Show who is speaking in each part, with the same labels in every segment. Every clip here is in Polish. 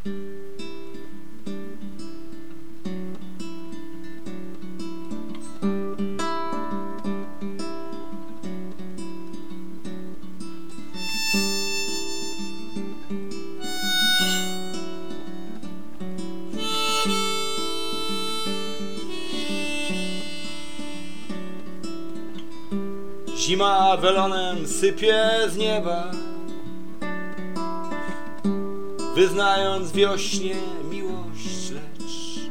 Speaker 1: Zima welonem sypie z nieba, wyznając wiośnie miłość, lecz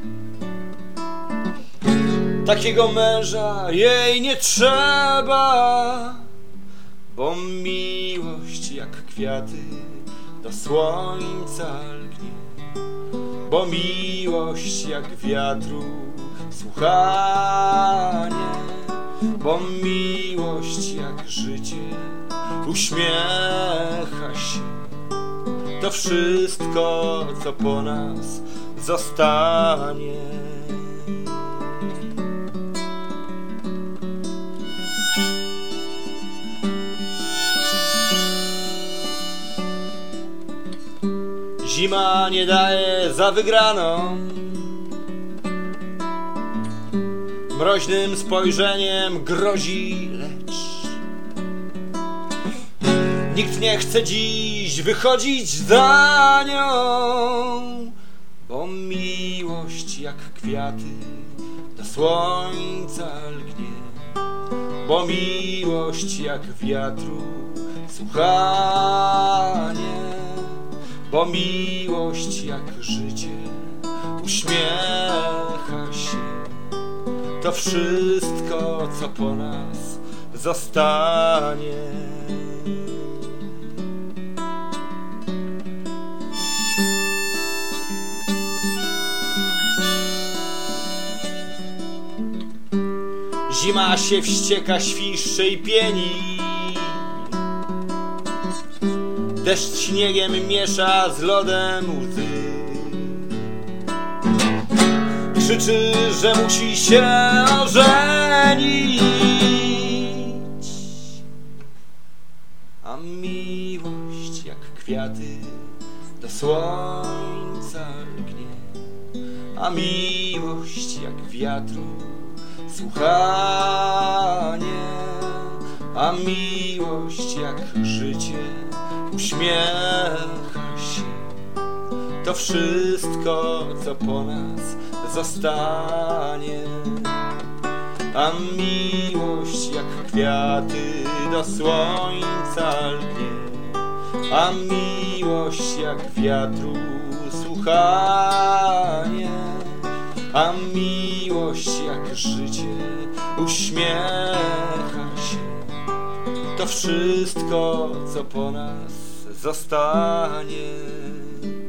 Speaker 1: takiego męża jej nie trzeba, bo miłość jak kwiaty do słońca lgnie, bo miłość jak wiatru słuchanie, bo miłość jak życie uśmiecha się. To wszystko, co po nas zostanie. Zima nie daje za wygraną, mroźnym spojrzeniem grozi, lecz nikt nie chce dziś wychodzić za nią, bo miłość jak kwiaty do słońca lgnie, bo miłość jak wiatru słuchanie, bo miłość jak życie uśmiecha się. To wszystko, co po nas zostanie. Zima się wścieka, świszczy i pieni, deszcz śniegiem miesza z lodem łzy, krzyczy, że musi się ożenić, a miłość jak kwiaty do słońca lgnie, a miłość jak wiatru słuchanie, a miłość jak życie uśmiecha się. To wszystko, co po nas zostanie, a miłość jak kwiaty do słońca lgnie, a miłość jak wiatru słuchanie, a miłość jak życie uśmiecha się. To wszystko, co po nas zostanie.